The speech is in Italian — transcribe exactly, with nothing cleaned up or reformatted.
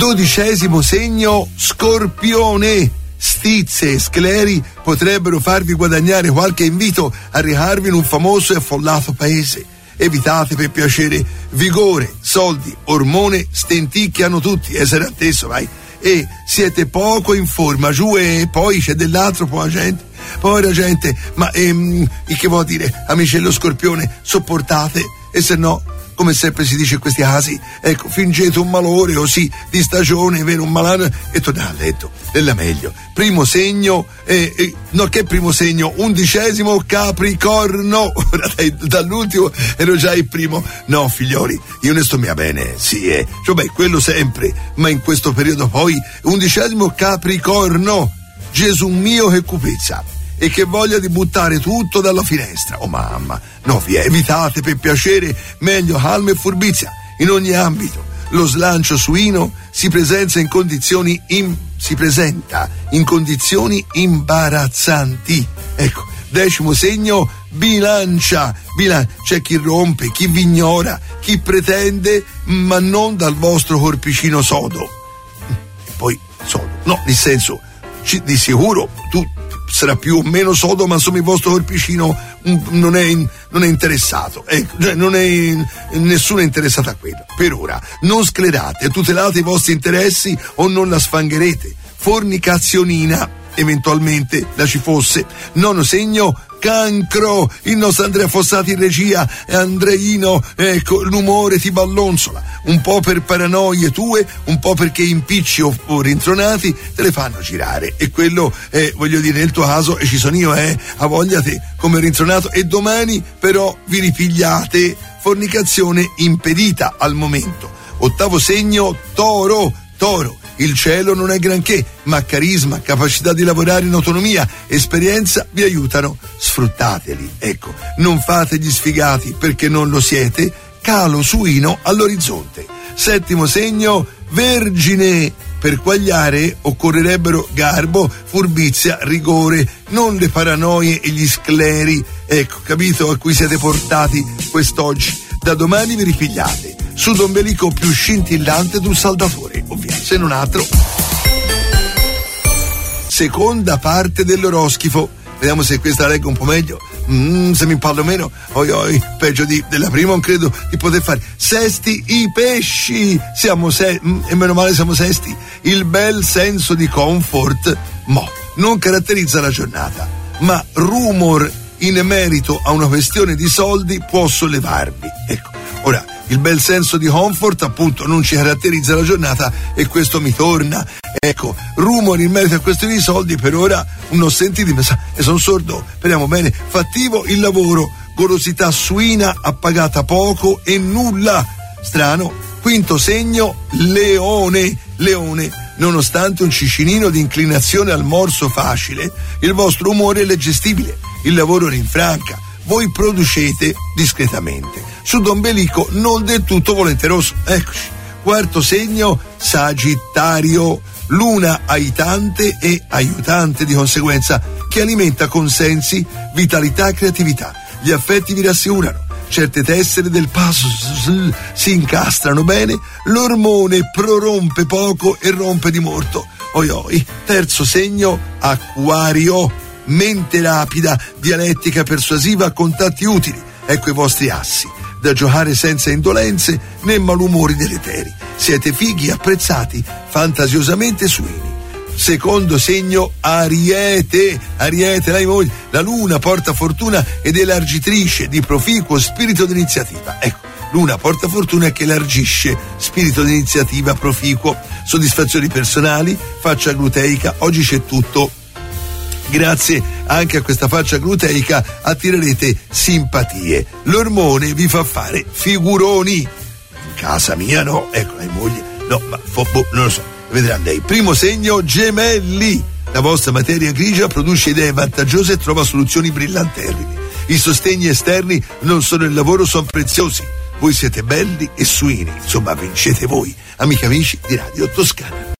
Dodicesimo segno, Scorpione. Stizze e scleri potrebbero farvi guadagnare qualche invito a recarvi in un famoso e affollato paese. Evitate per piacere vigore, soldi, ormone, stenticchiano tutti, essere atteso, vai. E siete poco in forma, giù, e poi c'è dell'altro, povera gente, povera gente, ma ehm, il che vuol dire, amici dello Scorpione, sopportate, e se no, come sempre si dice in questi casi, ecco, fingete un malore così di stagione, vero, un malano, e tornate a letto, della meglio. Primo segno, eh, eh, no, che primo segno? Undicesimo, Capricorno. Ora dai, dall'ultimo ero già il primo. No, figlioli, io ne sto mia bene, sì, eh. Cioè, beh, quello sempre, ma in questo periodo poi, undicesimo, Capricorno. Gesù mio, che cupezza. E che voglia di buttare tutto dalla finestra. Oh mamma, no, vi evitate per piacere, meglio calma e furbizia in ogni ambito. Lo slancio suino si presenta in condizioni in, si presenta in condizioni imbarazzanti. Ecco, decimo segno, Bilancia. Bilancia, c'è chi rompe, chi vi ignora, chi pretende, ma non dal vostro corpicino sodo. E poi sodo, no, nel senso, di sicuro tu sarà più o meno sodo, ma insomma il vostro corpicino non è, non è interessato, ecco, cioè non è, nessuno è interessato a quello. Per ora non sclerate, tutelate i vostri interessi o non la sfangherete. Fornicazionina, eventualmente la ci fosse. Nono segno, Cancro. Il nostro Andrea Fossati in regia, Andreino, ecco, l'umore ti ballonzola, un po' per paranoie tue, un po' perché impicci o, o rintronati te le fanno girare, e quello è, voglio dire, nel tuo caso, e ci sono io, eh, a voglia te come rintronato, e domani però vi ripigliate. Fornicazione impedita al momento. Ottavo segno, Toro. Toro, il cielo non è granché, ma carisma, capacità di lavorare in autonomia, esperienza vi aiutano. Sfruttateli, ecco, non fate gli sfigati perché non lo siete. Calo suino all'orizzonte. Settimo segno, Vergine. Per quagliare occorrerebbero garbo, furbizia, rigore, non le paranoie e gli scleri, ecco, capito, a cui siete portati quest'oggi. Da domani vi ripigliate. Sudombelico più scintillante d'un saldatore, ovviamente, se non altro. Seconda parte dell'oroscofo. Vediamo se questa leggo un po' meglio. Mm, se mi parlo meno, oi oi, peggio di, della prima non credo di poter fare. Sesti i pesci. Siamo se, mm, e meno male siamo sesti. Il bel senso di comfort, mo, non caratterizza la giornata, ma rumor in merito a una questione di soldi può sollevarvi. Ecco, ora, il bel senso di comfort appunto non ci caratterizza la giornata, e questo mi torna. Ecco, rumori in merito a questioni di soldi per ora non sentiti, e sono sordo, speriamo bene. Fattivo il lavoro, golosità suina, appagata poco e nulla. Strano. Quinto segno, Leone. Leone, nonostante un cicinino di inclinazione al morso facile, il vostro umore è leggestibile, il lavoro rinfranca, voi producete discretamente. Sudombelico non del tutto volenteroso. Eccoci. Quarto segno, Sagittario. Luna aiutante e aiutante di conseguenza, che alimenta consensi, vitalità e creatività. Gli affetti vi rassicurano, certe tessere del puzzle si incastrano bene, l'ormone prorompe poco e rompe di morto. Oi oi. Terzo segno, Acquario. Mente rapida, dialettica persuasiva, contatti utili. Ecco i vostri assi, da giocare senza indolenze né malumori deleteri. Siete fighi apprezzati, fantasiosamente suini. Secondo segno, Ariete. Ariete, la moglie, la luna porta fortuna ed elargitrice di proficuo spirito d'iniziativa. Ecco, luna porta fortuna che elargisce spirito d'iniziativa proficuo. Soddisfazioni personali, faccia gluteica, oggi c'è tutto. Grazie anche a questa faccia gluteica attirerete simpatie. L'ormone vi fa fare figuroni. In casa mia no, ecco, la moglie, no, ma fo, boh, non lo so, vedrà lei. Primo segno, Gemelli. La vostra materia grigia produce idee vantaggiose e trova soluzioni brillanterrimi. I sostegni esterni non solo il lavoro sono preziosi. Voi siete belli e suini, insomma vincete voi, amiche e amici di Radio Toscana.